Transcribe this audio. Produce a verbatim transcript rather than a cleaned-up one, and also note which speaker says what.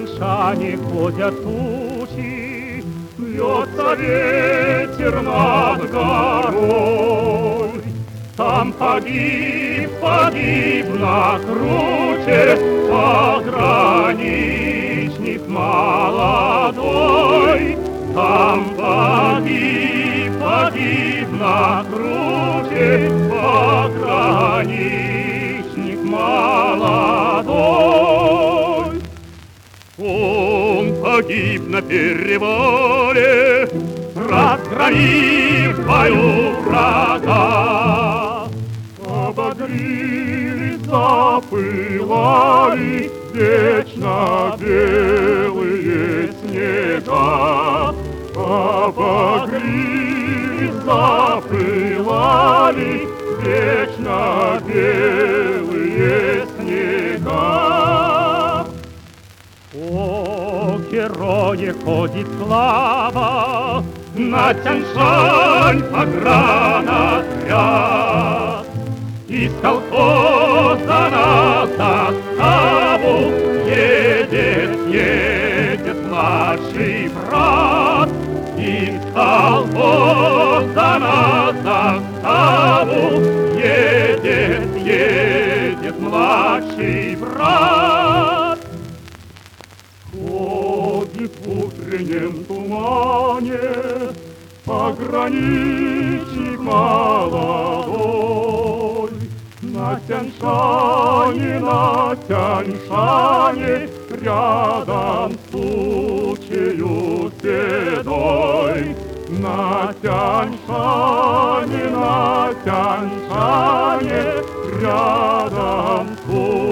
Speaker 1: Тяньшане ходят тучи, Вьется ветер над горой. Там погиб, погиб на круче пограничник молодой. Там погиб, погиб на круче пограничник молодой. Он погиб на перевале, разгромив бою врага. Обогрились, запылали вечно белые снега. Обогрились, запылали вечно белые снега. О герое ходит слава, на Тяньшань погранотряд. Из колхоза на заставу едет, едет младший брат. Из колхоза на заставу едет, едет младший брат. Ходит в утреннем тумане пограничник молодой. На Тяньшане, на Тяньшане, рядом с тучею седой. На Тяньшане, на Тяньшане, рядом с тучею